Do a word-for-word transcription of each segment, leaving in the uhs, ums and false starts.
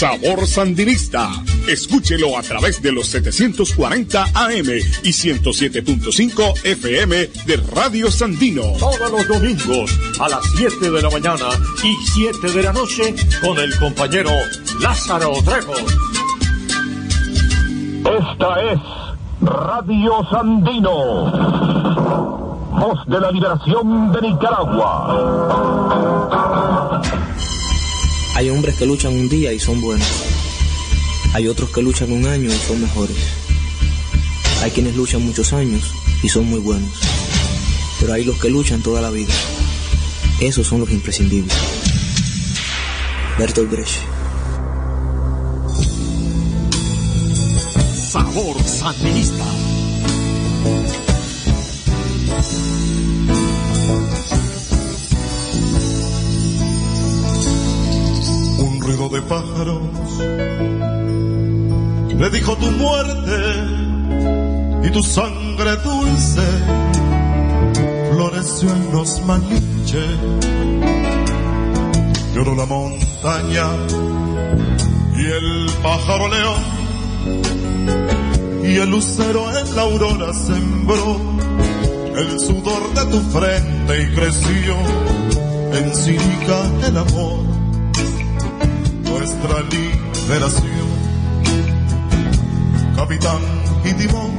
Sabor Sandinista. Escúchelo a través de los setecientos cuarenta A M y ciento siete punto cinco F M de Radio Sandino. Todos los domingos a las siete de la mañana y siete de la noche con el compañero Lázaro Trejo. Esta es Radio Sandino, voz de la liberación de Nicaragua. Hay hombres que luchan un día y son buenos. Hay otros que luchan un año y son mejores. Hay quienes luchan muchos años y son muy buenos. Pero hay los que luchan toda la vida. Esos son los imprescindibles. Bertolt Brecht. Sabor Sandinista. Un ruido de pájaros le dijo tu muerte y tu sangre dulce floreció en los malinches. Lloró la montaña y el pájaro león, y el lucero en la aurora sembró el sudor de tu frente y creció en Sinica el amor, nuestra liberación. Capitán y timón,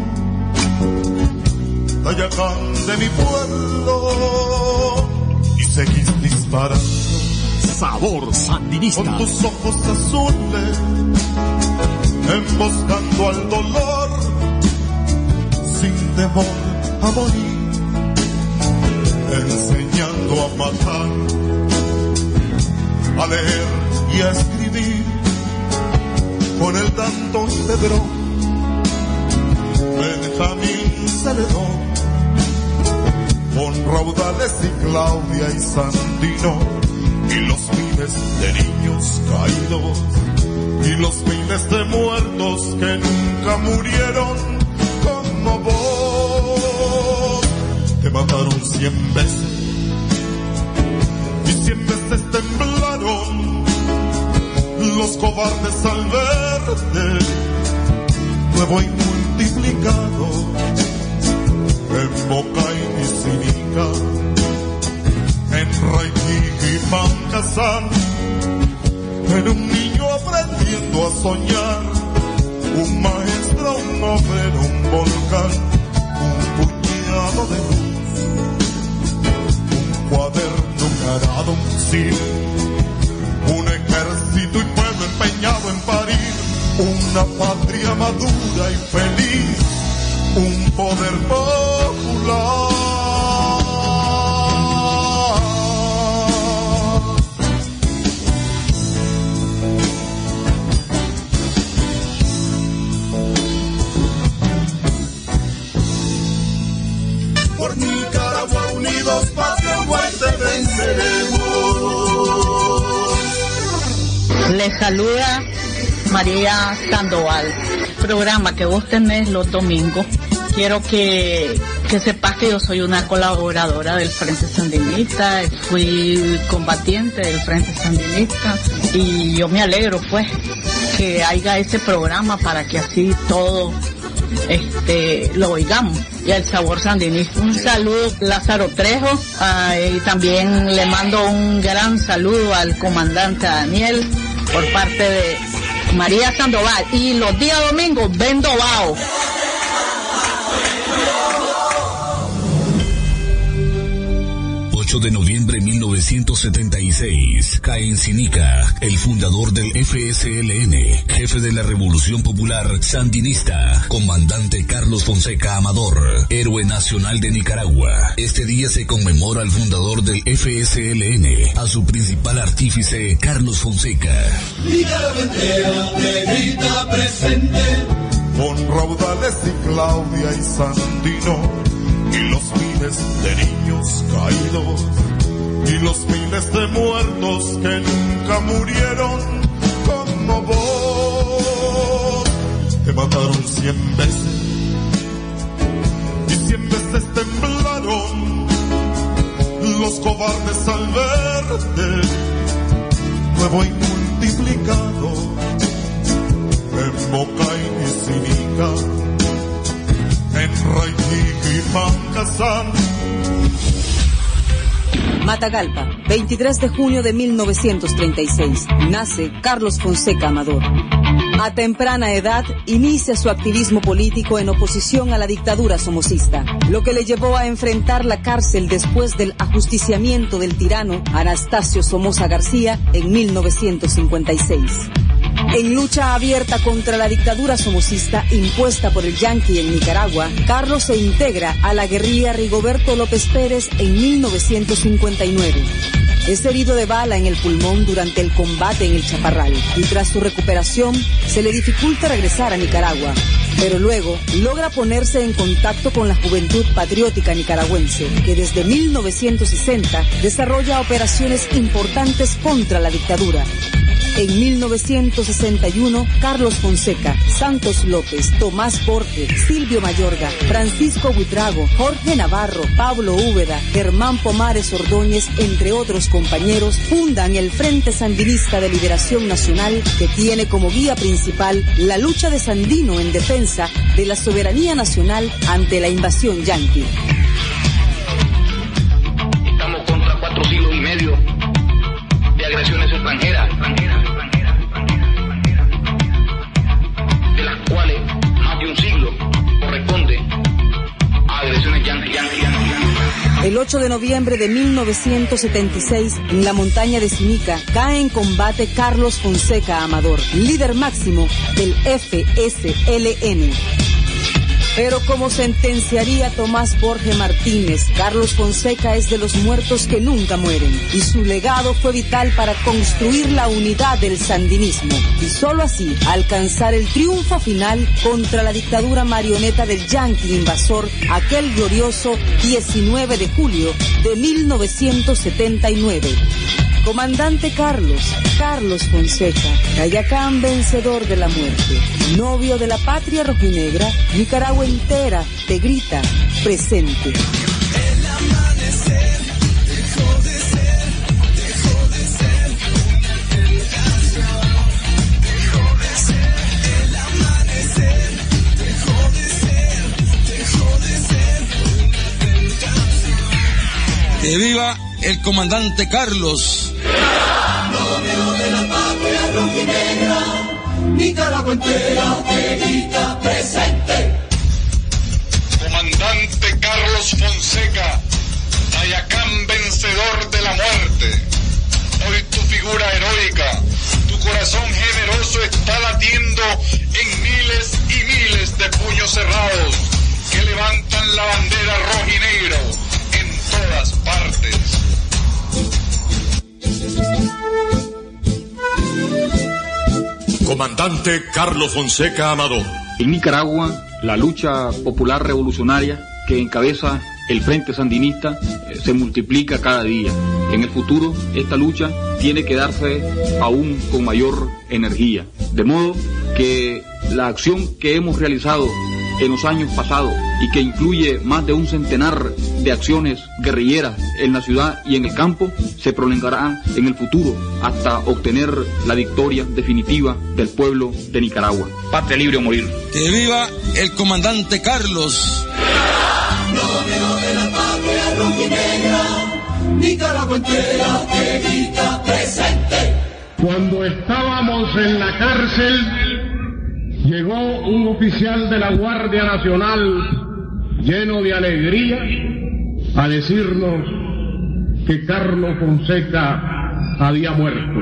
Tayacán de mi pueblo, y seguís disparando. Sabor Sandinista. Con tus ojos azules, emboscando al dolor, sin temor a morir, enseñando a matar, a leer y a escribir, con el Danton y Pedro, Benjamín Celedón, con Raudales y Claudia y Sandino, y los miles de niños caídos, y los miles de muertos que nunca murieron como vos. Te mataron cien veces y cien veces temblaron los cobardes al verte nuevo y multiplicado en Boca y Sinica, en Raiki y Pancasán, en un niño aprendiendo a soñar, un maestro, un obrero, un volcán, un puñado de luz, un cuaderno cargado, un fusil, un ejército y pueblo empeñado en parir una patria madura y feliz, un poder popular. Por Nicaragua unidos, patria fuerte venceremos. Les saluda María Sandoval. Programa que vos tenés los domingos. Quiero que, que sepas que yo soy una colaboradora del Frente Sandinista, fui combatiente del Frente Sandinista y yo me alegro pues que haya ese programa para que así todo este lo oigamos. Y el Sabor Sandinista. Un saludo Lázaro Trejo, uh, y también le mando un gran saludo al comandante Daniel por parte de María Sandoval. Y los días domingos vendo bao. ocho de noviembre de mil novecientos setenta y seis, cae en Sinica el fundador del F S L N, jefe de la Revolución Popular Sandinista, comandante Carlos Fonseca Amador, héroe nacional de Nicaragua. Este día se conmemora al fundador del F S L N, a su principal artífice, Carlos Fonseca. Nicaragüentera te grita presente, con Raudales y Claudia y Sandino, y los miles de niños caídos, y los miles de muertos que nunca murieron como vos. Te mataron cien veces y cien veces temblaron los cobardes al verte nuevo y multiplicado Moca y Sinica, en Raiquique y Pancasán. Matagalpa, veintitrés de junio de mil novecientos treinta y seis. Nace Carlos Fonseca Amador. A temprana edad inicia su activismo político en oposición a la dictadura somocista, lo que le llevó a enfrentar la cárcel después del ajusticiamiento del tirano Anastasio Somoza García en mil novecientos cincuenta y seis. En lucha abierta contra la dictadura somocista impuesta por el Yanqui en Nicaragua, Carlos se integra a la guerrilla Rigoberto López Pérez en mil novecientos cincuenta y nueve. Es herido de bala en el pulmón durante el combate en el Chaparral y tras su recuperación se le dificulta regresar a Nicaragua, pero luego logra ponerse en contacto con la Juventud Patriótica Nicaragüense, que desde mil novecientos sesenta desarrolla operaciones importantes contra la dictadura. En mil novecientos sesenta y uno, Carlos Fonseca, Santos López, Tomás Borges, Silvio Mayorga, Francisco Buitrago, Jorge Navarro, Pablo Úbeda, Germán Pomares Ordóñez, entre otros compañeros, fundan el Frente Sandinista de Liberación Nacional, que tiene como guía principal la lucha de Sandino en defensa de la soberanía nacional ante la invasión yanqui. Estamos contra cuatro siglos y medio de agresiones extranjeras, extranjeras, extranjeras, extranjeras, extranjeras, de las cuales más de un siglo corresponde a agresiones yanqui, yanqui, yanqui, yanqui. El ocho de noviembre de mil novecientos setenta y seis, en la montaña de Sinica, cae en combate Carlos Fonseca Amador, líder máximo del F S L N. Pero como sentenciaría Tomás Borges Martínez, Carlos Fonseca es de los muertos que nunca mueren, y su legado fue vital para construir la unidad del sandinismo, y solo así alcanzar el triunfo final contra la dictadura marioneta del yanqui invasor aquel glorioso diecinueve de julio de mil novecientos setenta y nueve. Comandante Carlos, Carlos Fonseca, Cayacán vencedor de la muerte, novio de la patria rojinegra, Nicaragua entera te grita, presente. El amanecer dejó de ser, dejó de ser una tentación, dejó de ser. El amanecer dejó de ser, dejó de ser una tentación. ¡Que viva el comandante Carlos! Novio de la patria rojinegra, Nicaragua entera te grita presente. Comandante Carlos Fonseca, Tayacán vencedor de la muerte. Hoy tu figura heroica, tu corazón generoso está latiendo en miles y miles de puños cerrados que levantan la bandera rojinegro en todas partes. Comandante Carlos Fonseca Amador. En Nicaragua, la lucha popular revolucionaria que encabeza el Frente Sandinista eh, se multiplica cada día. En el futuro, esta lucha tiene que darse aún con mayor energía. De modo que la acción que hemos realizado en los años pasados y que incluye más de un centenar de acciones guerrilleras en la ciudad y en el campo, se prolongará en el futuro hasta obtener la victoria definitiva del pueblo de Nicaragua. Patria libre o morir. ¡Que viva el comandante Carlos! Novio de la patria rojinegra, Nicaragua entera te grita presente. Cuando estábamos en la cárcel, llegó un oficial de la Guardia Nacional lleno de alegría a decirnos que Carlos Fonseca había muerto.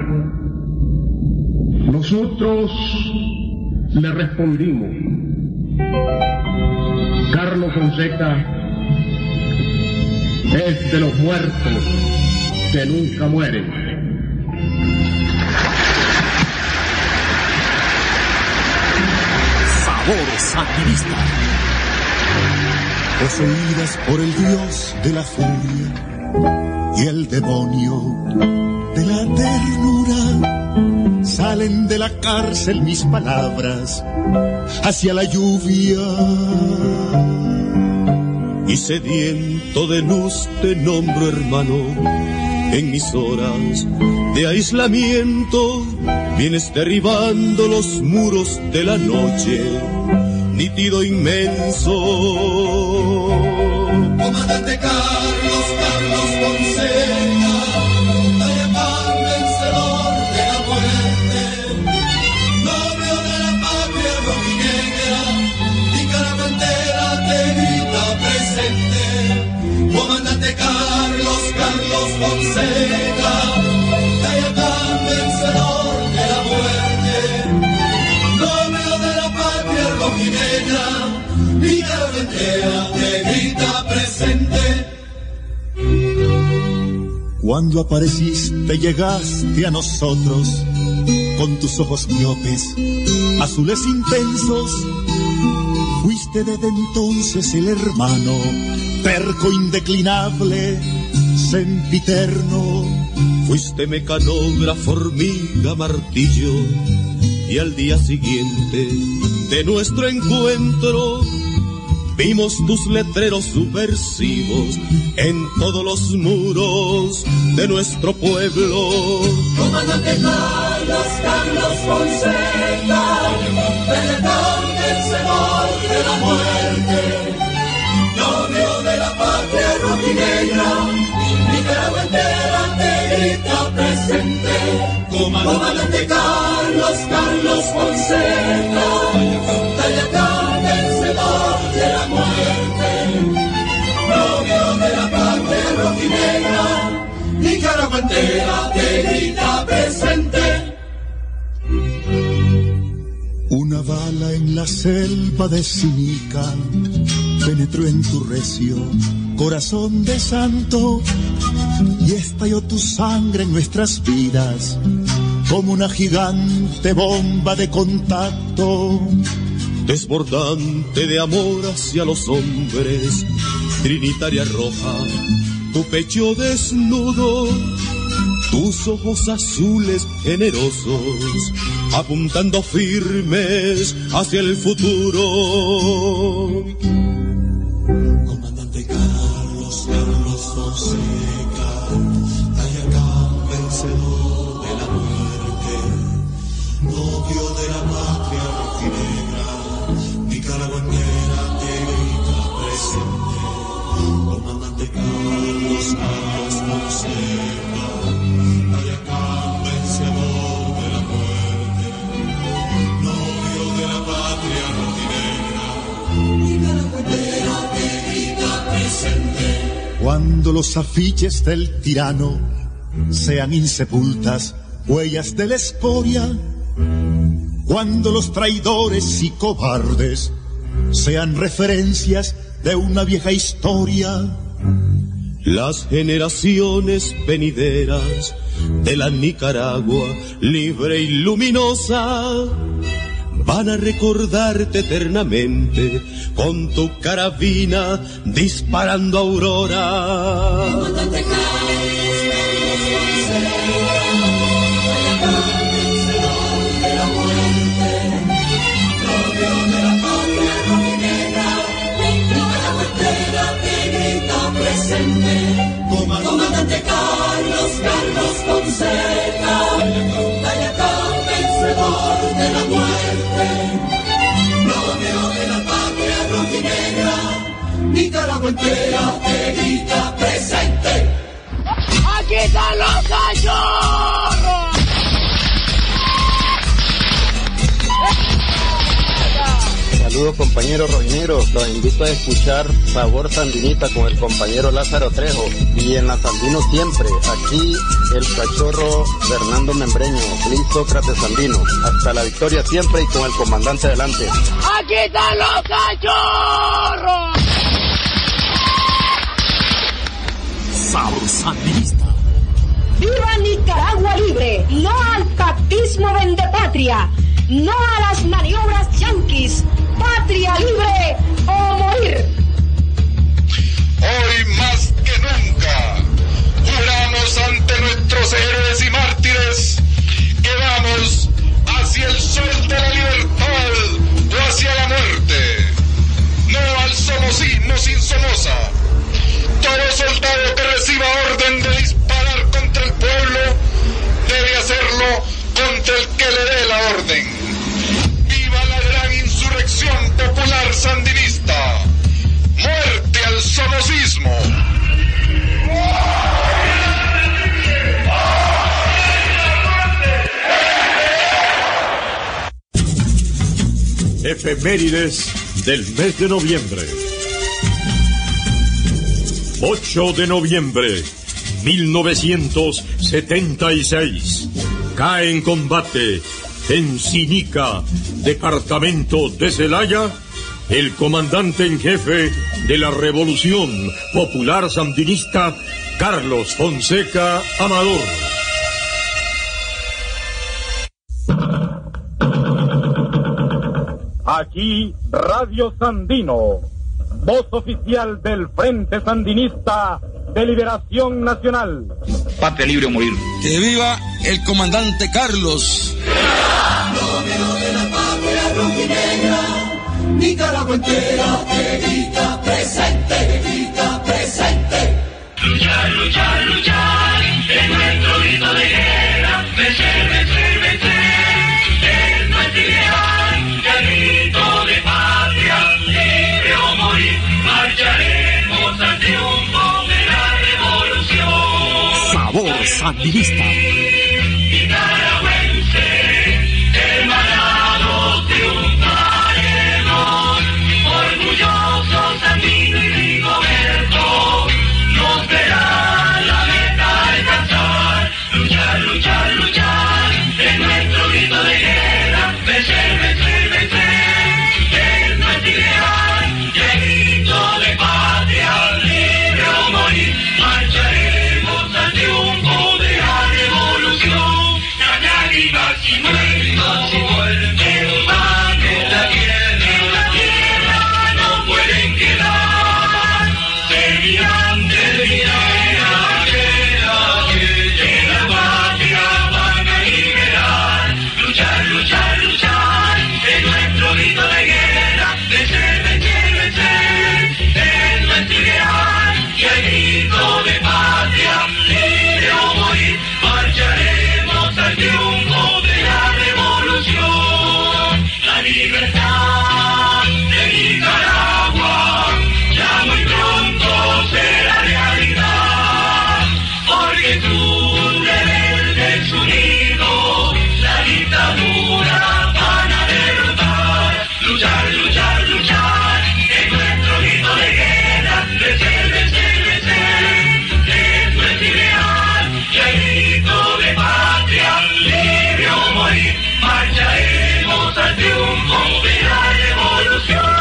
Nosotros le respondimos: Carlos Fonseca es de los muertos que nunca mueren. Sabores Sandinista. Poseídas por el dios de la furia y el demonio de la ternura, salen de la cárcel mis palabras hacia la lluvia. Y sediento de luz te nombro hermano en mis horas de aislamiento, vienes derribando los muros de la noche, nítido inmenso. Comandante Carlos, Carlos Fonseca, Tayacán, vencedor de la muerte, novio de la patria rojinegra, nicaragüentera te grita presente. Comandante Carlos, Carlos Fonseca, Tayacán, vencedor de la muerte, novio de la patria rojinegra, nicaragüentera te grita presente. Cuando apareciste llegaste a nosotros con tus ojos miopes, azules intensos. Fuiste desde entonces el hermano, terco indeclinable, sempiterno. Fuiste mecanógrafo, hormiga, martillo, y al día siguiente de nuestro encuentro vimos tus letreros subversivos en todos los muros de nuestro pueblo. Comandante Carlos, Carlos Fonseca, Tayacán, vencedor de la muerte, novio de la patria rojinegra, nicaragüentera te grita presente. Comandante Carlos, Carlos Fonseca, Tayacán, vencedor de la muerte, novio de la patria rojinegra, nicaragüentera te grita presente. Una bala en la selva de Sinica penetró en tu recio corazón de santo y estalló tu sangre en nuestras vidas como una gigante bomba de contacto, desbordante de amor hacia los hombres, trinitaria roja, tu pecho desnudo, tus ojos azules generosos, apuntando firmes hacia el futuro. Comandante Carlos, Carlos Fonseca, Tayacán, vencedor de la muerte, novio de la patria rojinegra, nicaragüentera te grita presente. Comandante Carlos, Carlos Fonseca, Tayacán, vencedor de la muerte, novio de la patria rojinegra, nicaragüentera te grita presente. Cuando los afiches del tirano sean insepultas huellas de la escoria, cuando los traidores y cobardes sean referencias de una vieja historia, las generaciones venideras de la Nicaragua libre y luminosa van a recordarte eternamente con tu carabina disparando aurora. Comandante Carlos, Carlos Fonseca, Tayacán, vencedor de la muerte, novio de la patria rojinegra, nicaragüentera te grita presente. Comandante Carlos, Carlos Fonseca, Tayacán, vencedor de la muerte, novio de la patria rojinegra, nicaragüentera te grita presente. ¡Aquí están los cachorros! Saludos compañeros rojinegros, los invito a escuchar Sabor Sandinista con el compañero Lázaro Trejo y en la Sandino siempre, aquí el cachorro Fernando Membreño, Luis Sócrates Sandino, hasta la victoria siempre y con el comandante adelante. ¡Aquí están los cachorros! Sabor Sandinista. ¡Viva Nicaragua libre! ¡No al pactismo vendepatria! ¡No a las maniobras yanquis! ¡Patria libre o morir! Hoy más que nunca juramos ante nuestros héroes y mártires que vamos hacia el sol de la libertad o hacia la muerte, no al somocismo sin Somoza. Todo soldado que reciba orden de disparar contra el pueblo contra el que le dé la orden. ¡Viva la gran insurrección popular sandinista! ¡Muerte al somocismo! Efemérides del mes de noviembre. ocho de noviembre, mil novecientos setenta y seis. Cae en combate en Sinica, departamento de Celaya, el comandante en jefe de la Revolución Popular Sandinista, Carlos Fonseca Amador. Aquí Radio Sandino, voz oficial del Frente Sandinista de Liberación Nacional. Patria libre o morir. Que viva el comandante Carlos. Romero de la patria rojinegra, Nicaragua entera te grita presente, grita presente. Luchar, luchar, luchar, es nuestro grito de guerra. Vencer, vencer, vencer, es nuestro ideal. El grito de patria, libre o morir, marcharemos al triunfo de la revolución. Sabor sandinista. Nicaragüense, hermanados triunfaremos, orgullosos Sandino y Rigoberto, nos verá la meta alcanzar. Luchar, luchar, luchar, es nuestro grito de guerra. Vencer, vencer, vencer, es nuestro ideal. Y el grito de patria, libre o morir, marcharemos al triunfo de la revolución. La lágrimas y muertos y muerte en vano, en la tierra, en la tierra no pueden quedar. Servirán del día que la patria van a liberar. Luchar, luchar, luchar, es nuestro grito de guerra. Vencer, vencer, vencer, es nuestro ideal. Y el grito de patria, libre o morir, marcharemos al triunfo de la revolución. La libertad de Nicaragua ya muy pronto será realidad, porque sus rebeldes unidos la dictadura van a derrotar. Luchar, luchar, luchar, es nuestro grito de guerra. Vencer, vencer, vencer, es nuestro ideal. Y el grito de patria, libre o morir, marcharemos al triunfo de la revolución.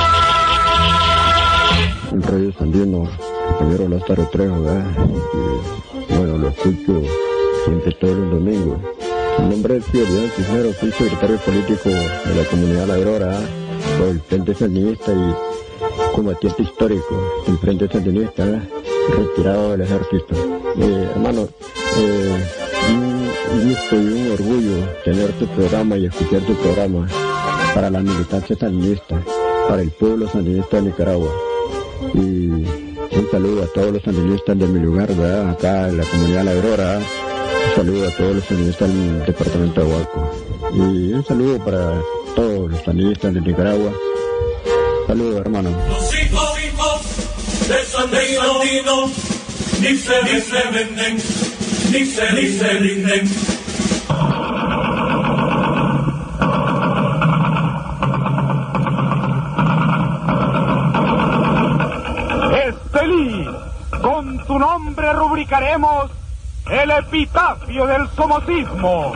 El Radio Sandino, compañero Lázaro Trejo, ¿verdad? Y, bueno, lo escucho siempre todos los domingos. Mi nombre es Pío León Cisneros, soy secretario político de la comunidad La Aurora, por el Frente Sandinista y combatiente histórico del Frente Sandinista, ¿verdad? Retirado del ejército. Eh, hermano, eh, un gusto y un orgullo tener tu programa y escuchar tu programa para la militancia sandinista, para el pueblo sandinista de Nicaragua. Y un saludo a todos los sandinistas de mi lugar, ¿verdad? Acá en la comunidad La Aurora. Un saludo a todos los sandinistas del departamento de Hualco. Y un saludo para todos los sandinistas de Nicaragua. Saludos, hermano. Los hijos, hijos de Sandino, ni se, ni se venden, ni se, ni se rinden. Estelí, con tu nombre rubricaremos el epitafio del somocismo.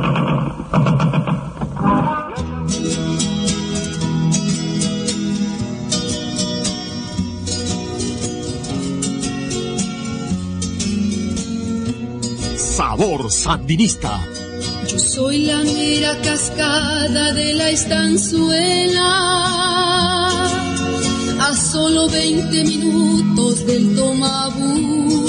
Sabor sandinista. Yo soy la mera cascada de la estanzuela, a solo veinte minutos del Tomabú.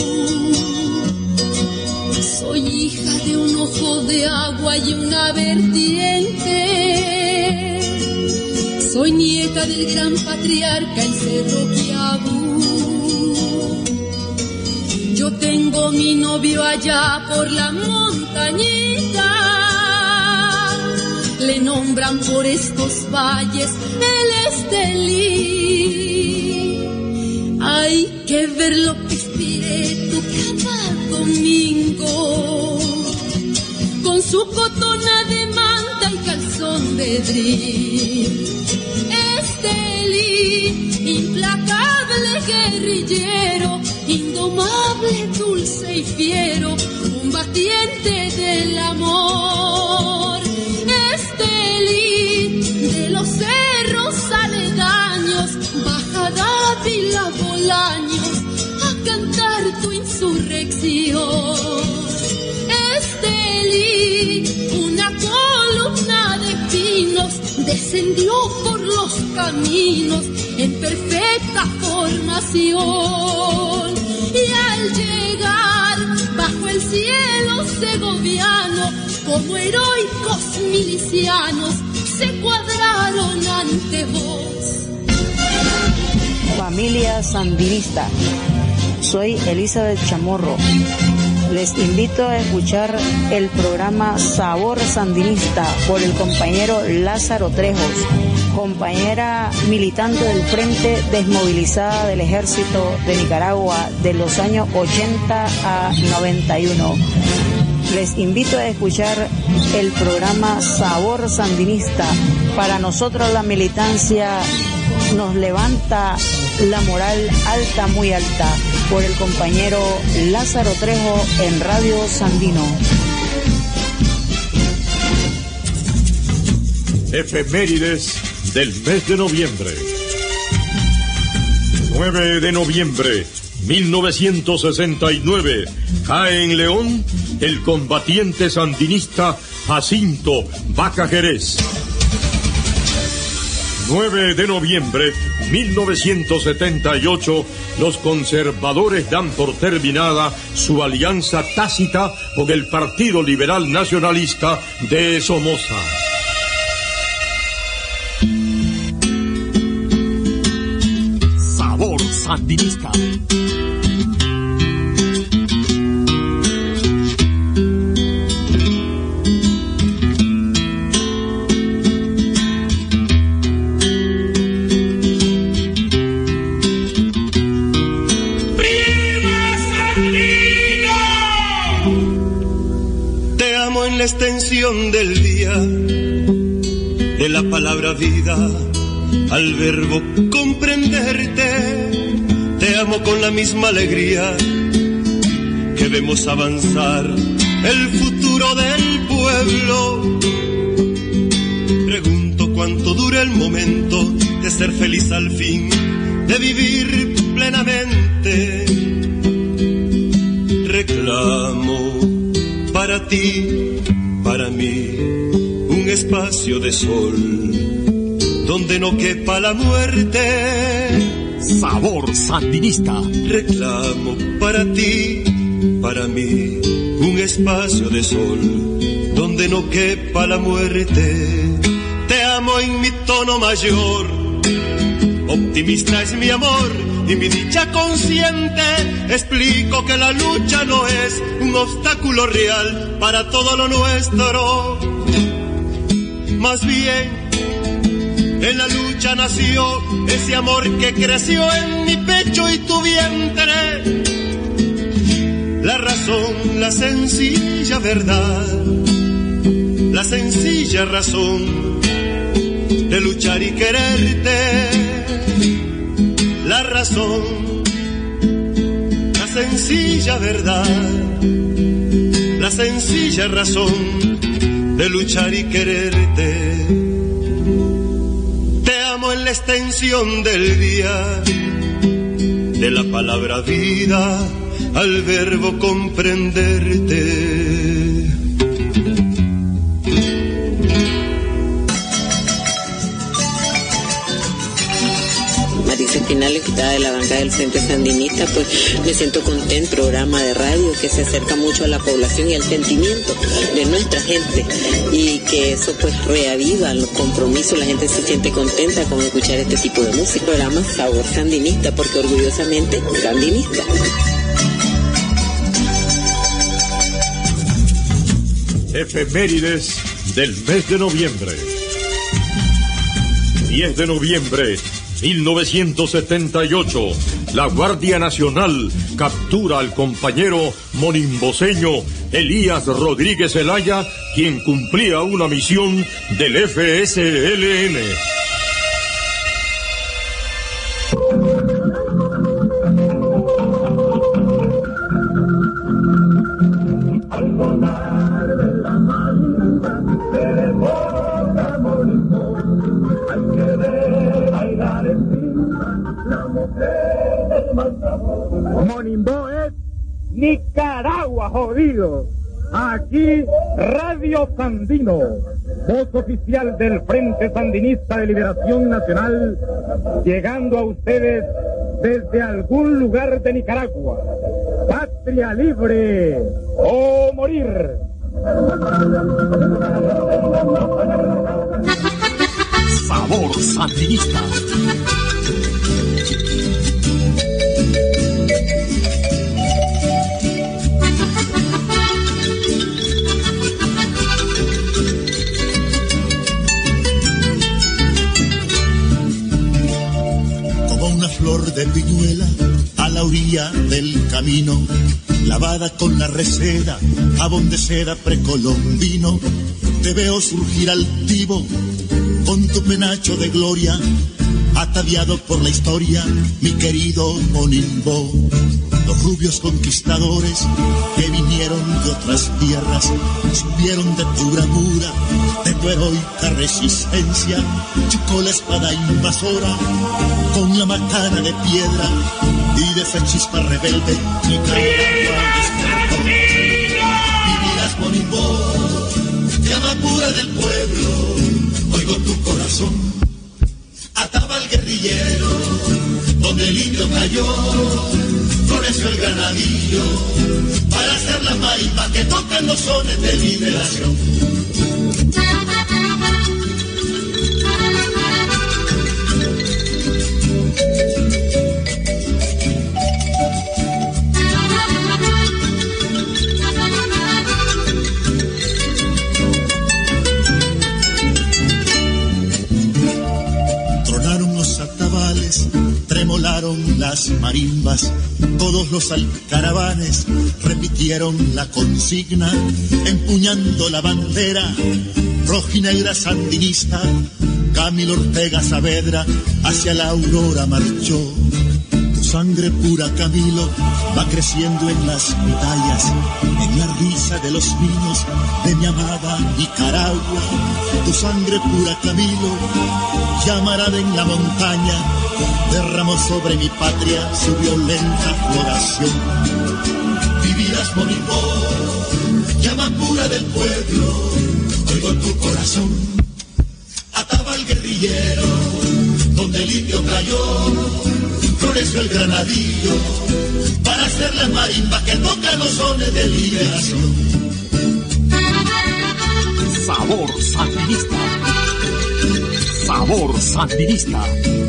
Soy hija de un ojo de agua y una vertiente. Soy nieta del gran patriarca, el Cerro Quiabú. Yo tengo mi novio allá por la montañita. alumbran por estos valles el Estelí. Hay que ver lo que Pireto cada domingo, con su cotona de manta y calzón de drill. Estelí, implacable guerrillero, indomable, dulce y fiero, combatiente del amor. Estelí, de los cerros aledaños, baja Dávila Bolaños a cantar tu insurrección. Estelí, una columna de pinos descendió por los caminos en perfecta formación, y al llegar bajo el cielo segoviano, como heroicos milicianos se cuadraron ante vos. Familia sandinista, soy Elizabeth Chamorro. Les invito a escuchar el programa Sabor Sandinista por el compañero Lázaro Trejos, compañera militante del Frente Desmovilizada del Ejército de Nicaragua de los años ochenta a noventa y uno. Les invito a escuchar el programa Sabor Sandinista. Para nosotros la militancia nos levanta la moral alta, muy alta, por el compañero Lázaro Trejo en Radio Sandino. Efemérides del mes de noviembre. nueve de noviembre, mil novecientos sesenta y nueve, cae en León el combatiente sandinista Jacinto Vaca Jerez. nueve de noviembre, mil novecientos setenta y ocho, los conservadores dan por terminada su alianza tácita con el Partido Liberal Nacionalista de Somoza. Sabor Sandinista. La extensión del día, de la palabra vida, al verbo comprenderte, te amo con la misma alegría que vemos avanzar el futuro del pueblo. Pregunto cuánto dura el momento de ser feliz al fin, de vivir plenamente. Reclamo para ti, para mí, un espacio de sol donde no quepa la muerte. Sabor Sandinista. Reclamo para ti, para mí, un espacio de sol donde no quepa la muerte. Te amo en mi tono mayor, optimista es mi amor y mi dicha consciente. Explico que la lucha no es un obstáculo real para todo lo nuestro. Más bien, en la lucha nació ese amor que creció en mi pecho y tu vientre. La razón, la sencilla verdad, la sencilla razón de luchar y quererte. La razón, la sencilla verdad, la sencilla razón de luchar y quererte. Te amo en la extensión del día, de la palabra vida al verbo comprenderte. Final, diputada de la bancada del Frente Sandinista, pues me siento contento. Programa de radio que se acerca mucho a la población y al sentimiento de nuestra gente, y que eso pues reaviva los compromisos. La gente se siente contenta con escuchar este tipo de música. Programa Sabor Sandinista, porque orgullosamente sandinista. Efemérides del mes de noviembre. diez de noviembre mil novecientos setenta y ocho, la Guardia Nacional captura al compañero monimboseño Elías Rodríguez Zelaya, quien cumplía una misión del F S L N. Monimbó es Nicaragua, jodido. Aquí, Radio Sandino, voz oficial del Frente Sandinista de Liberación Nacional, llegando a ustedes desde algún lugar de Nicaragua. Patria libre o morir. Sabor Sandinista. Flor de piñuela a la orilla del camino, lavada con la reseda, jabón de seda precolombino. Te veo surgir altivo con tu penacho de gloria, ataviado por la historia, mi querido Monimbó. Los rubios conquistadores que vinieron de otras tierras supieron de tu bravura, de tu heroica resistencia. Chocó la espada invasora con la macana de piedra y de esa chispa rebelde Nicaragua despertó. Vivirás, Monimbó, llama pura del pueblo, oigo tu corazón. Ataba al guerrillero donde el indio cayó, floreció el granadillo para hacer la marimba que tocan los sones de liberación. Tronaron los atabales, tremolaron las marimbas, todos los alcaravanes repitieron la consigna, empuñando la bandera rojinegra sandinista. Camilo Ortega Saavedra hacia la aurora marchó. Tu sangre pura, Camilo, va creciendo en las batallas, en la risa de los niños de mi amada Nicaragua. Tu sangre pura, Camilo, llamarada en la montaña, derramó sobre mi patria su violenta floración. Vivirás, Monimbó, llama pura del pueblo, oigo tu corazón. Ataba al guerrillero donde el indio cayó, floreció el granadillo para hacer la marimba que toca los sones de liberación. Sabor Sandinista. Sabor Sandinista.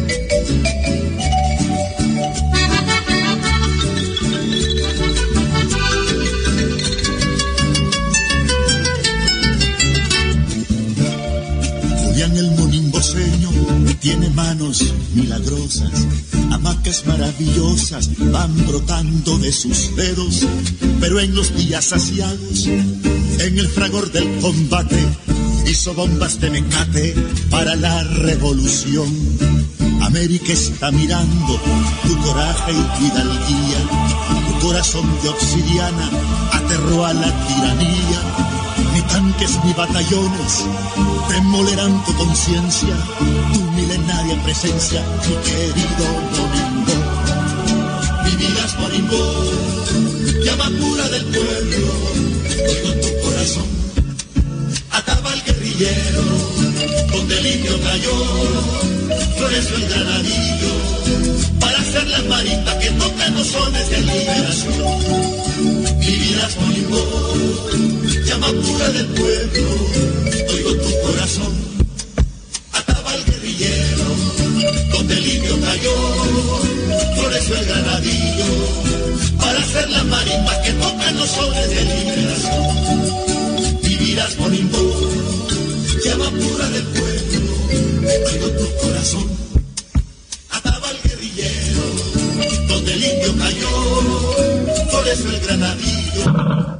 Julián el monimboseño tiene manos milagrosas, hamacas maravillosas van brotando de sus dedos, pero en los días saciados, en el fragor del combate, hizo bombas de mecate para la revolución. América está mirando tu coraje y tu hidalguía, tu corazón de obsidiana aterró a la tiranía. Ni tanques ni batallones demolerán tu conciencia, tu milenaria presencia, mi querido Monimbó. Vivirás, Monimbó, llama pura del pueblo, oigo tu corazón. Ataba al guerrillero donde el indio cayó, floreció el granadillo para hacer la marimba que tocan los sones de liberación. Vivirás, Monimbó, llama pura del pueblo, oigo tu corazón. Ataba al guerrillero donde el indio cayó, floreció el granadillo para hacer la marimba que tocan los sones de liberación. Vivirás, Monimbó, llama pura del pueblo, oigo tu corazón. corazón ataba al guerrillero, donde el indio cayó, por eso el granadillo.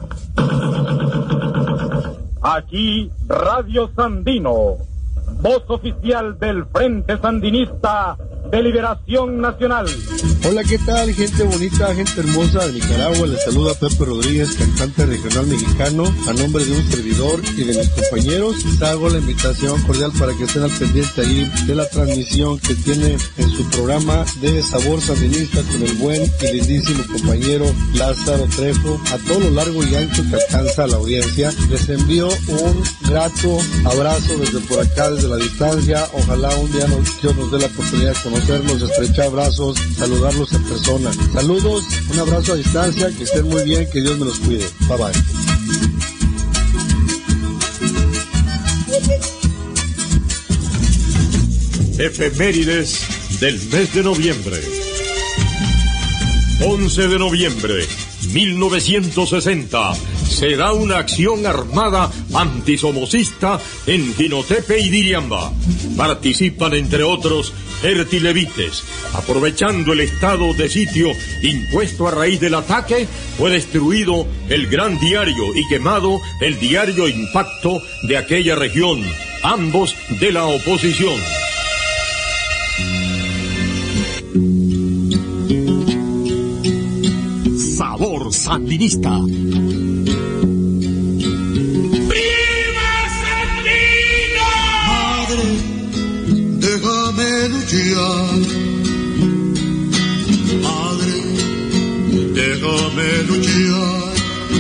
Aquí Radio Sandino, voz oficial del Frente Sandinista de Liberación Nacional. Hola, ¿qué tal, gente bonita, gente hermosa de Nicaragua? Les saluda Pepe Rodríguez, cantante regional mexicano, a nombre de un servidor y de mis compañeros. Les hago la invitación cordial para que estén al pendiente ahí de la transmisión que tiene en su programa de Sabor Sandinista con el buen y lindísimo compañero Lázaro Trejo, a todo lo largo y ancho que alcanza la audiencia. Les envío un grato abrazo desde por acá, desde la distancia. Ojalá un día nos, Dios nos dé la oportunidad de conocerlos, estrechar brazos, saludarlos en persona. Saludos, un abrazo a distancia, que estén muy bien, que Dios me los cuide. Bye bye. Efemérides del mes de noviembre. once de noviembre, mil novecientos sesenta. Se da una acción armada antisomocista en Jinotepe y Diriamba. Participan, entre otros, Hertilevites. Aprovechando el estado de sitio impuesto a raíz del ataque, fue destruido el Gran Diario y quemado el diario Impacto de aquella región, ambos de la oposición. Sabor Sandinista. Déjame luchar, madre, déjame luchar.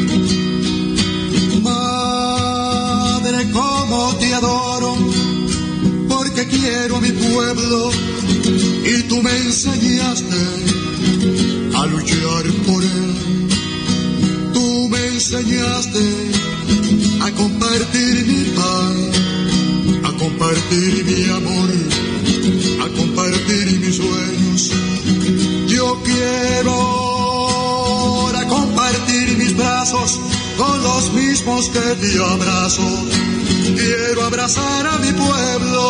Madre, como te adoro, porque quiero a mi pueblo y tú me enseñaste a luchar por él. Tú me enseñaste a compartir mi paz, a compartir mi amor, a compartir mis sueños. Yo quiero ahora compartir mis brazos con los mismos que te abrazo. Quiero abrazar a mi pueblo.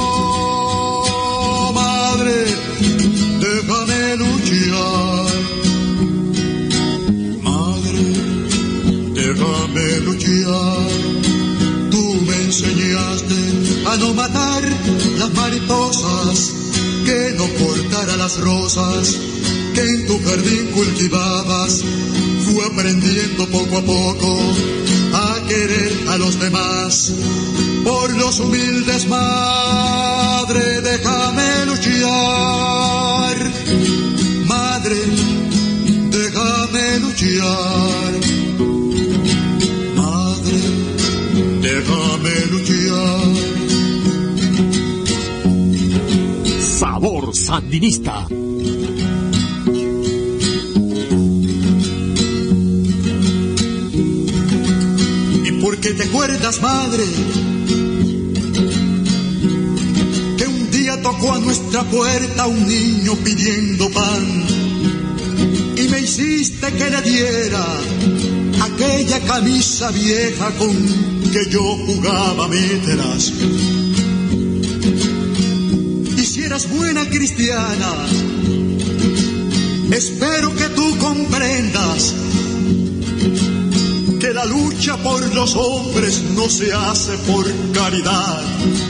Madre, déjame luchar. Madre, déjame luchar. Tú me enseñaste a no matar las mariposas, que no cortara las rosas que en tu jardín cultivabas. Fui aprendiendo poco a poco a querer a los demás, por los humildes. Madre, déjame luchar. Madre, déjame luchar. Madre, déjame luchar. Sabor Sandinista. ¿Y por qué te acuerdas, madre, que un día tocó a nuestra puerta un niño pidiendo pan y me hiciste que le diera aquella camisa vieja con que yo jugaba méteras? Y si eras buena cristiana, espero que tú comprendas que la lucha por los hombres no se hace por caridad.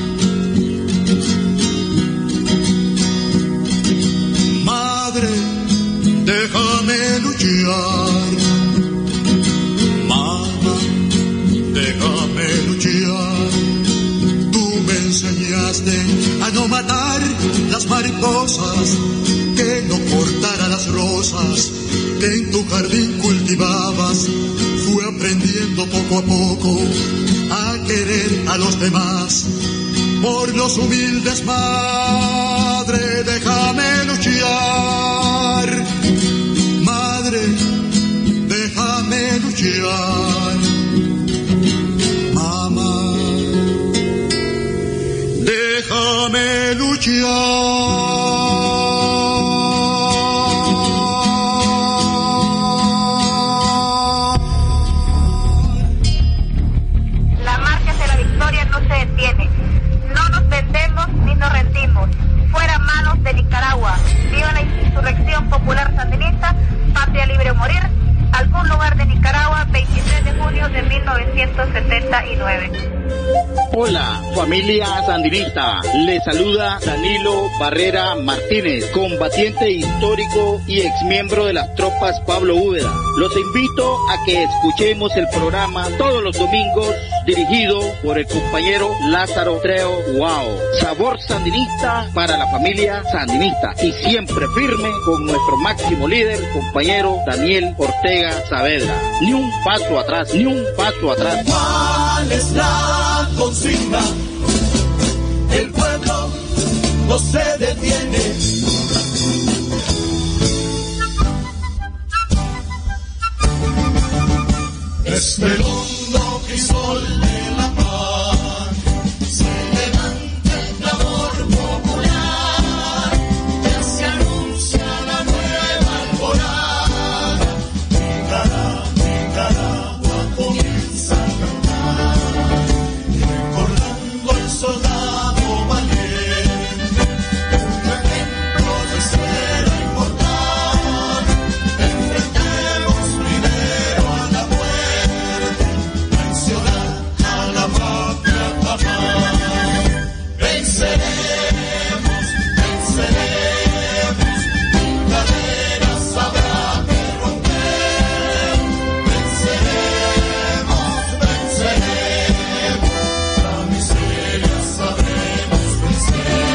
Madre, déjame luchar. Mamá, déjame luchar. Tú me enseñaste a no matar las mariposas, que no cortara las rosas que en tu jardín cultivabas. Fui aprendiendo poco a poco a querer a los demás, por los humildes. Madre, déjame luchar. Madre, déjame luchar. Mamá, déjame luchar. novecientos setenta y nueve. Hola, familia sandinista. Les saluda Danilo Barrera Martínez, combatiente histórico y exmiembro de las tropas Pablo Úbeda. Los invito a que escuchemos el programa todos los domingos, dirigido por el compañero Lázaro Trejo Wow. Sabor sandinista para la familia sandinista y siempre firme con nuestro máximo líder, compañero Daniel Ortega Saavedra. Ni un paso atrás, ni un paso atrás. ¿Cuál es la consigna? El pueblo no se detiene. Desde el hondo crisol de la paz se levanta el clamor popular, ya se anuncia la nueva alborada. Nicaragua, Nicaragua comienza a cantar, recordando al soldado valiente, un ejemplo de ser inmortal. Enfrentemos primero a la muerte, traicionar a la patria jamás. Venceremos, venceremos, cadenas habrá que romper. Venceremos, venceremos, la miseria sabremos vencer.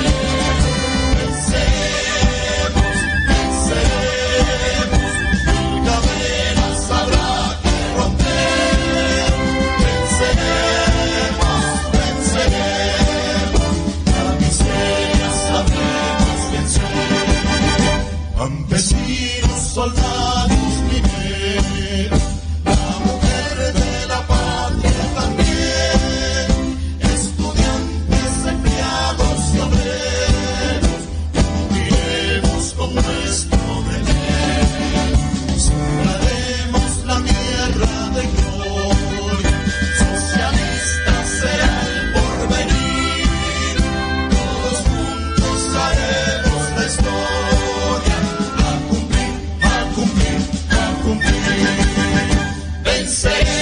Venceremos, venceremos, cadenas habrá que romper. Venceremos, venceremos, la miseria sabremos vencer. Campesinos, soldados, mineros, la mujer de la patria también, estudiantes, empleados y obreros, uniremos con nuestro deber, sembraremos la tierra de gloria, socialista será el porvenir, todos juntos haremos la historia, a cumplir, a cumplir, a cumplir. Venceremos,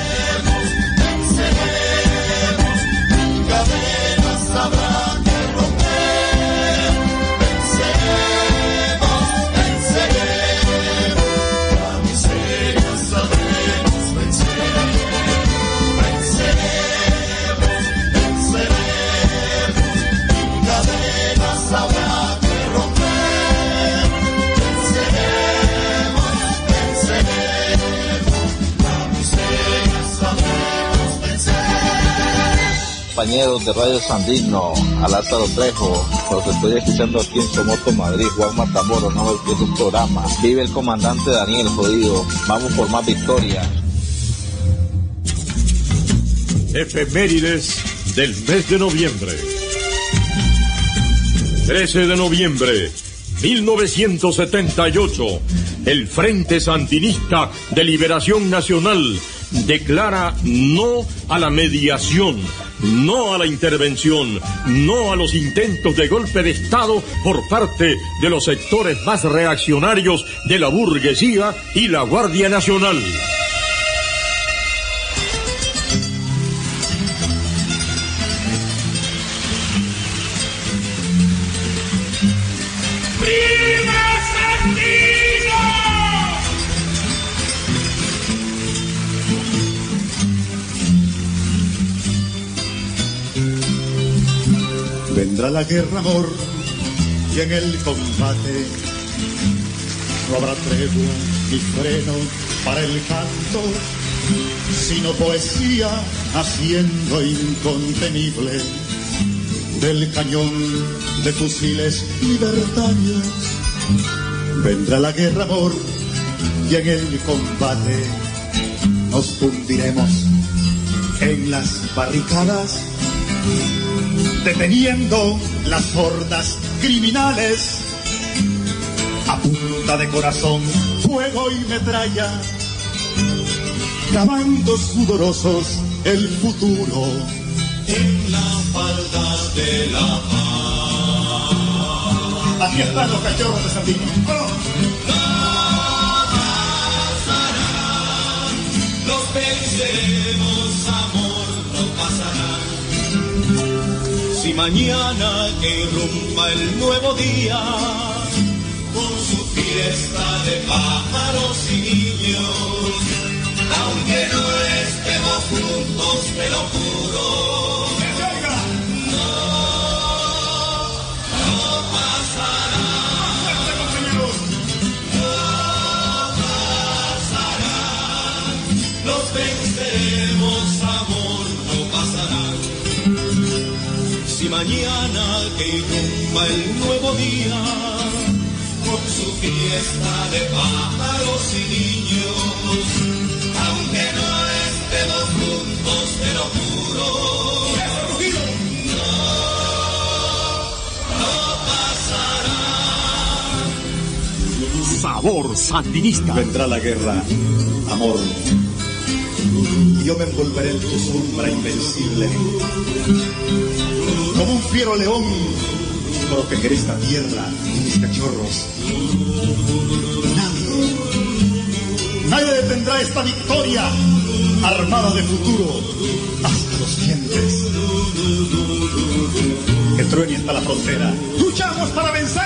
venceremos, cadenas habrá que romper. Venceremos, venceremos, la miseria sabremos vencer. Venceremos, venceremos, cadenas habrá que romper. Venceremos, venceremos, la miseria sabremos vencer. Compañeros de Radio Sandino, a Lázaro Trejo, los estoy escuchando aquí en Somoto, Madrid. Juan Matamoro, no es un programa. Vive el comandante Daniel Jodido. Vamos por más victorias. Efemérides del mes de noviembre. trece de noviembre, mil novecientos setenta y ocho, el Frente Sandinista de Liberación Nacional declara no a la mediación, no a la intervención, no a los intentos de golpe de Estado por parte de los sectores más reaccionarios de la burguesía y la Guardia Nacional. Vendrá la guerra, amor, y en el combate no habrá tregua ni freno para el canto, sino poesía haciendo incontenible del cañón de fusiles libertarios. Vendrá la guerra, amor, y en el combate nos fundiremos en las barricadas, deteniendo las hordas criminales a punta de corazón, fuego y metralla, cavando sudorosos el futuro en la falda de la paz. Aquí están los cachorros de Sandino. ¡Oh! Los abrazarán, los venceremos. pasarán. Si mañana que irrumpa el nuevo día, con su fiesta de pájaros y niños, aunque no estemos juntos, te lo juro, no, no pasará, no pasará, los venceremos, amor, no pasarán. Si mañana que irrumpa el nuevo día, con su fiesta de pájaros y niños, aunque no estemos juntos, te lo juro, no, no pasará. Sabor sandinista. Vendrá la guerra, amor, y yo me envolveré en tu sombra invencible. Como un fiero león, protegeré esta tierra y mis cachorros. Nadie, nadie detendrá esta victoria armada de futuro hasta los dientes. Que truene hasta la frontera. ¡Luchamos para vencer!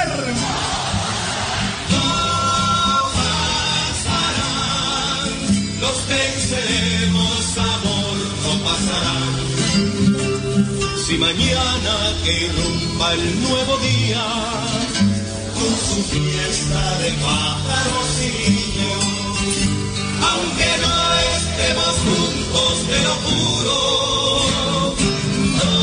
Los venceremos, amor, no pasarán. Si mañana que irrumpa el nuevo día, con su fiesta de pájaros y niños, aunque no estemos juntos, te lo juro, no,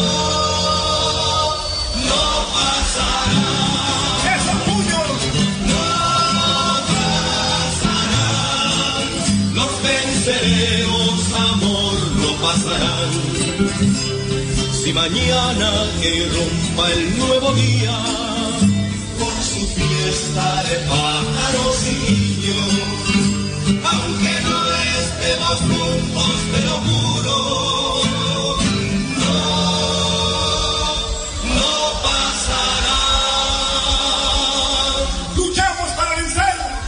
no pasará. ¡Esos puños! No pasarán. Los venceremos, amor, no pasarán. Si mañana que irrumpa el nuevo día, con su fiesta de pájaros y niños, aunque no estemos juntos, te lo juro, no, no pasará. ¡Luchamos para vencer!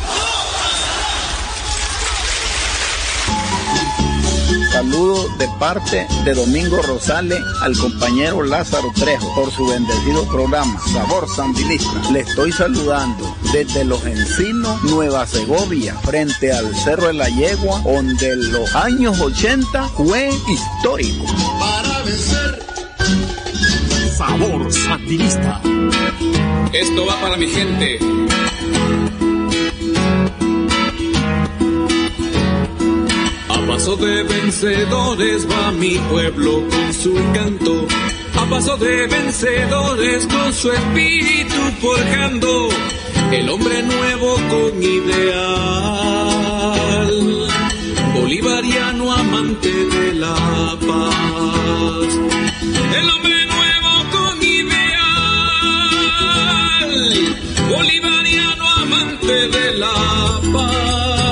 Saludos de parte de Domingo Rosales al compañero Lázaro Trejo por su bendecido programa Sabor Sandinista. Le estoy saludando desde Los Encinos, Nueva Segovia, frente al Cerro de la Yegua, donde en los años ochenta fue histórico. Para vencer. Sabor Sandinista. Esto va para mi gente. A paso de vencedores va mi pueblo con su canto, a paso de vencedores con su espíritu forjando el hombre nuevo con ideal, bolivariano amante de la paz, el hombre nuevo con ideal, bolivariano amante de la paz.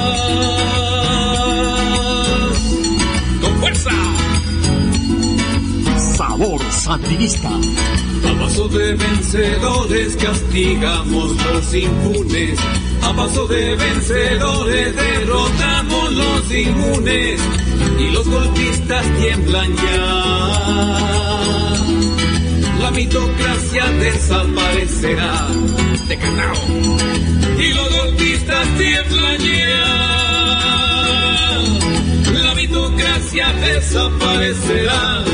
Sabor sandinista. A paso de vencedores castigamos los impunes, a paso de vencedores derrotamos los inmunes y los golpistas tiemblan ya. La mitocracia desaparecerá de cacao y los golpistas tiemblan ya. La mitocracia desaparecerá.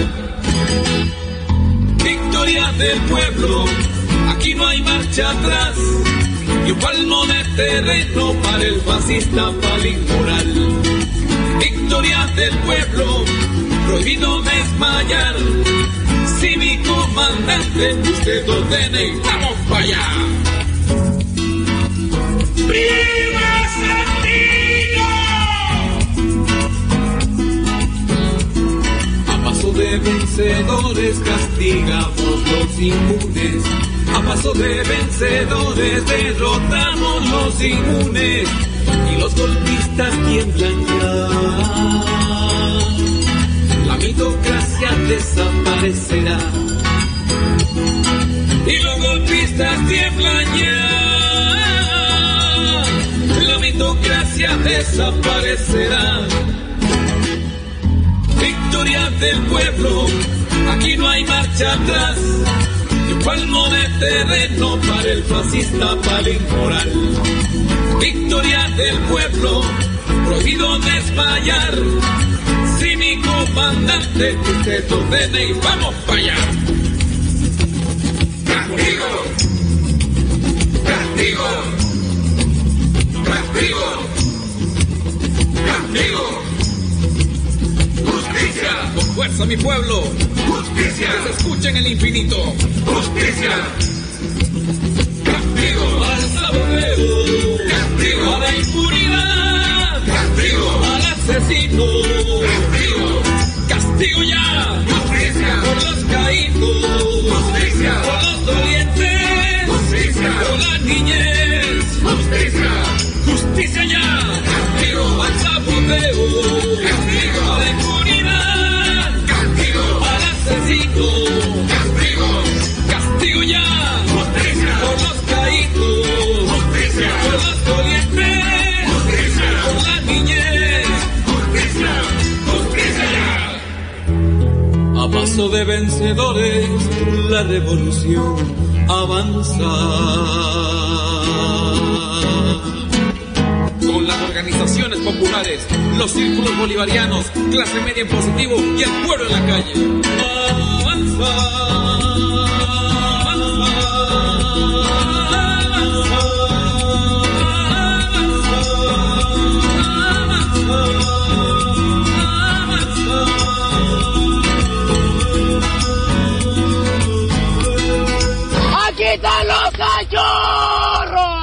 Victoria del pueblo, aquí no hay marcha atrás, y un palmo de terreno para el fascista palinmoral. Victoria del pueblo, prohibido desmayar, si mi comandante usted ordene, vamos para allá. ¡Viva Sandino! A paso de vencedores castigamos los inmunes, a paso de vencedores derrotamos los inmunes y los golpistas tiemblan ya. La mitocracia desaparecerá y los golpistas tiemblan ya. La mitocracia desaparecerá. Victoria del pueblo, aquí no hay marcha atrás. Yo palmo de terreno para el fascista palinmoral. Victoria del pueblo, prohibido desmayar. Si mi comandante usted ordene y vamos para allá. Castigo, castigo, castigo, castigo. Justicia. Con fuerza mi pueblo. Justicia. Que se escuche en el infinito. Justicia. Castigo al saboteur. Castigo a la impunidad. Castigo al asesino. Castigo. Castigo ya. Justicia. Por los caídos. Justicia. Por los dolientes. Justicia. Por la niñez. Justicia. Justicia ya. Castigo al saboteur. Castigo a la impunidad. Castigo al asesino. Castigo. Castigo ya. Justicia. Por los caídos. Justicia. Por los dolientes. Justicia. Por la niñez. Justicia. Justicia ya. A paso de vencedores, la revolución avanza. Con las organizaciones populares, los círculos bolivarianos, clase media en positivo y el pueblo en la calle. Avanza, avanza, avanza. ¡Aquí están los cachorros!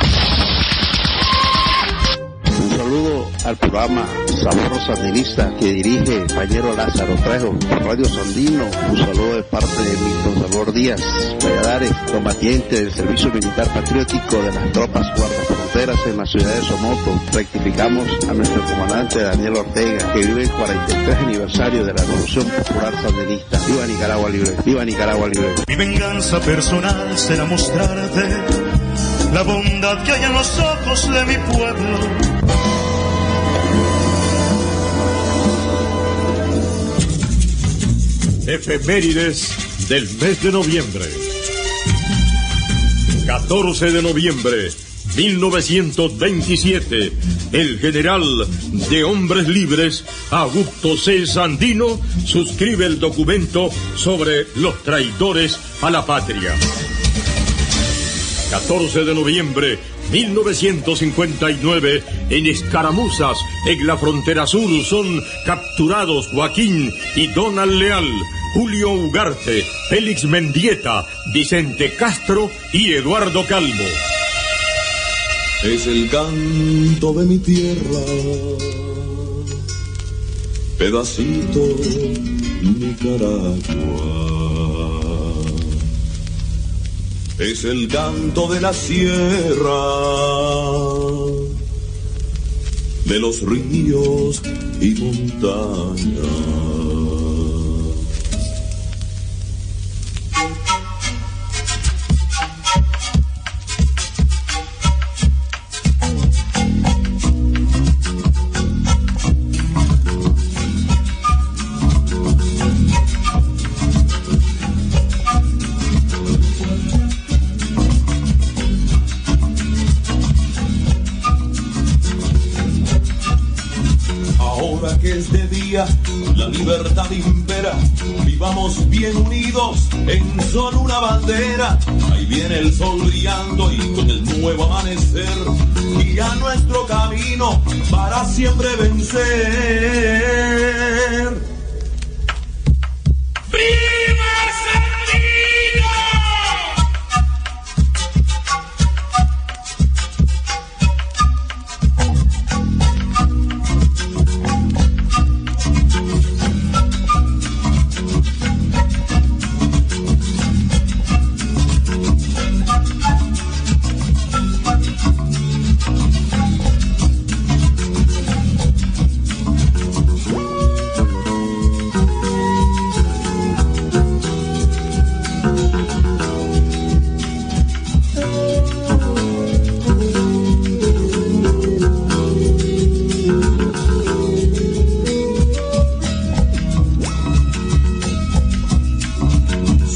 Al programa Sabor Sandinista que dirige el compañero Lázaro Trejo por Radio Sandino. Un saludo de parte de Milton Salvador Díaz Valladares, combatiente del Servicio Militar Patriótico de las tropas guardafronteras en la ciudad de Somoto. Rectificamos a nuestro comandante Daniel Ortega, que vive el cuarenta y tres aniversario de la Revolución Popular Sandinista. ¡Viva Nicaragua Libre! ¡Viva Nicaragua Libre! Mi venganza personal será mostrarte la bondad que hay en los ojos de mi pueblo. Efemérides del mes de noviembre. catorce de noviembre mil novecientos veintisiete, el general de Hombres Libres, Augusto C. Sandino, suscribe el documento sobre los traidores a la patria. catorce de noviembre mil novecientos cincuenta y nueve, en escaramuzas en la frontera sur son capturados Joaquín y Donald Leal, Julio Ugarte, Félix Mendieta, Vicente Castro y Eduardo Calvo. Es el canto de mi tierra, pedacito Nicaragua. Es el canto de la sierra, de los ríos y montañas. La libertad impera, vivamos bien unidos en solo una bandera. Ahí viene el sol brillando y con el nuevo amanecer guía nuestro camino para siempre vencer. ¡Viva Sandino!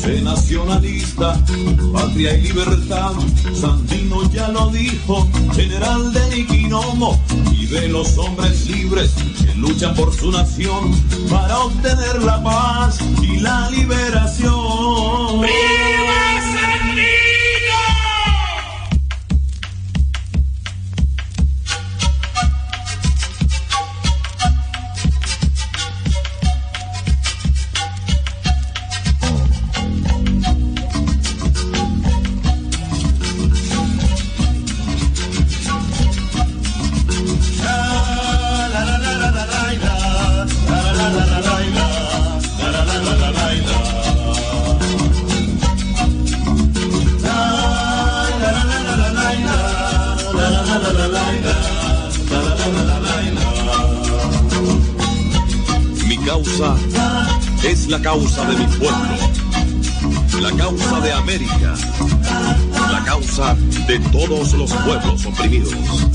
de nacionalista, patria y libertad. Sandino ya lo dijo, general de Niquinomo, y de los hombres libres que luchan por su nación para obtener la paz y la liberación. ¡Viva Sandino! Es la causa de mi pueblo, la causa de América, la causa de todos los pueblos oprimidos.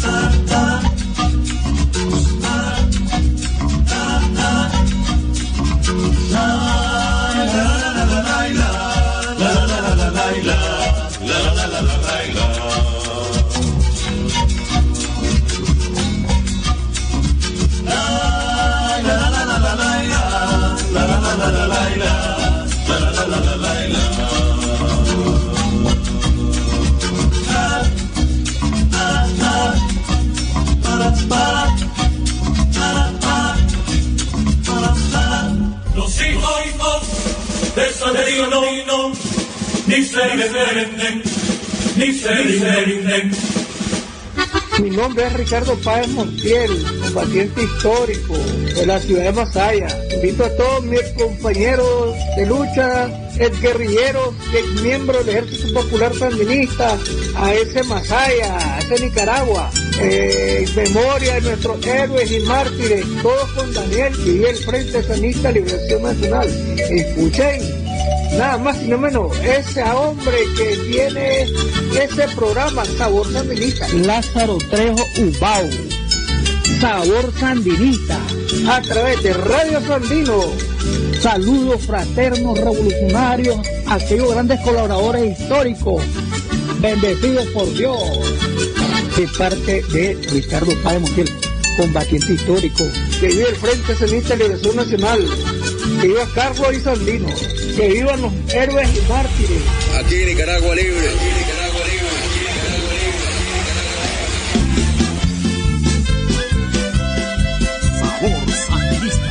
Los hijos de Sandino ni se venden, ni se rinden. Mi nombre es Ricardo Páez Montiel, combatiente histórico de la ciudad de Masaya. Invito a todos mis compañeros de lucha, ex guerrilleros, ex miembros del Ejército Popular Sandinista, a ese Masaya, a ese Nicaragua, eh, en memoria de nuestros héroes y mártires, todos con Daniel, que vive el Frente Sandinista de Liberación Nacional. Escuchen. Nada más y no menos, ese hombre que tiene ese programa, Sabor Sandinista, Lázaro Trejo Ubao, Sabor Sandinista, a través de Radio Sandino. Saludos fraternos revolucionarios, aquellos grandes colaboradores históricos, bendecidos por Dios, de parte de Ricardo Páez Montiel, combatiente histórico, que vive el Frente Sandinista de Liberación Nacional, que viva Carlos y Sandino, que vivan los héroes y mártires. Aquí en Nicaragua libre. Aquí en Nicaragua libre. Sabor Sandinista.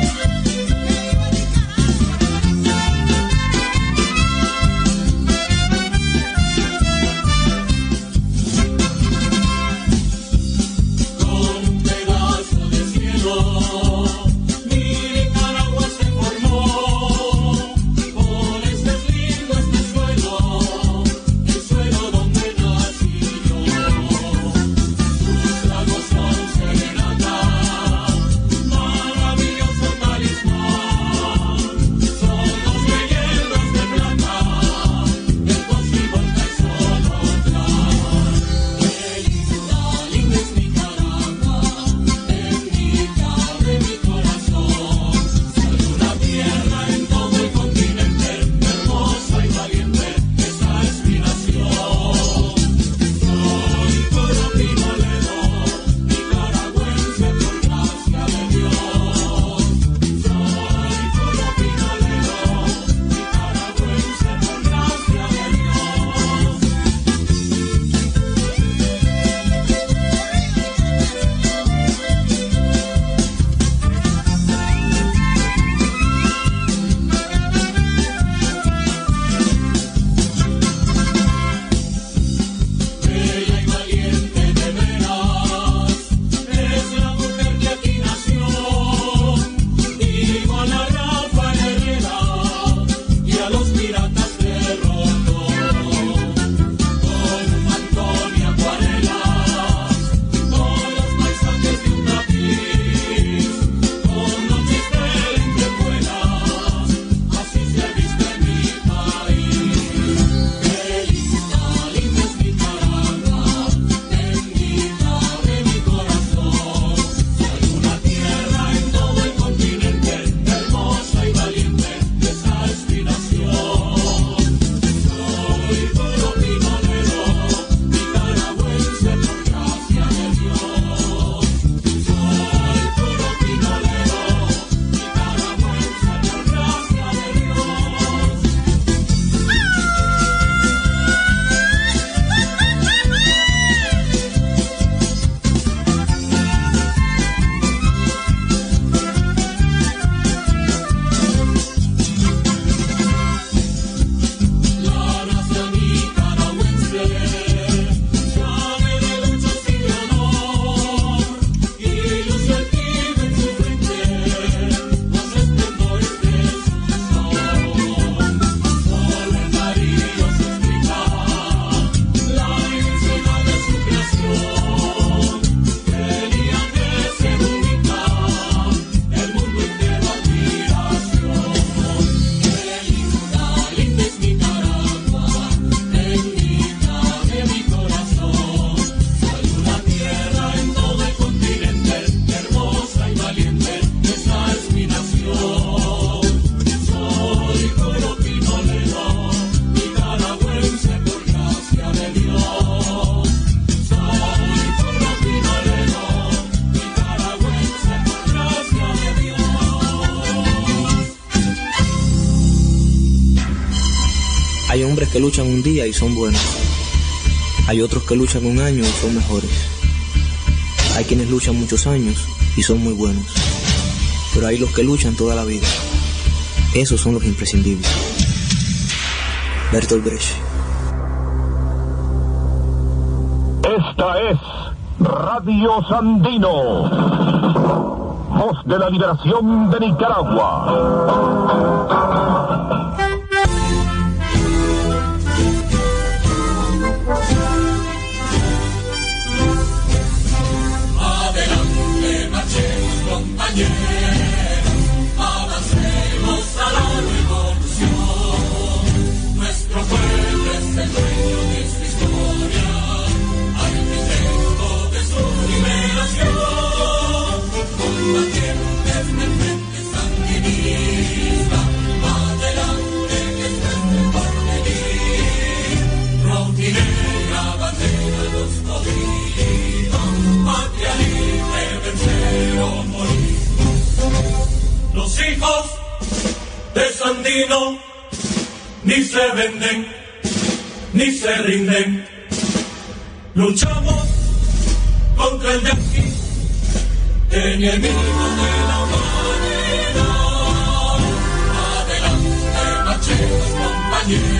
Con un pedazo de cielo Maravilla Hay hombres que luchan un día y son buenos. Hay otros que luchan un año y son mejores. Hay quienes luchan muchos años y son muy buenos. Pero hay los que luchan toda la vida. Esos son los imprescindibles. Bertolt Brecht. Esta es Radio Sandino, voz de la liberación de Nicaragua. Adelante, marchemos, compañeros, avancemos a la revolución. Nuestro pueblo es el dueño de su historia, arquitecto de su liberación. Combatientes del frente sandinista, adelante que es nuestro porvenir. Rondinera, bandera nos cobija, patria libre, vencer o morir. Los hijos de Sandino ni se venden, ni se rinden. Luchamos contra el yanqui, enemigo de la humanidad. Adelante, marchemos, compañeros.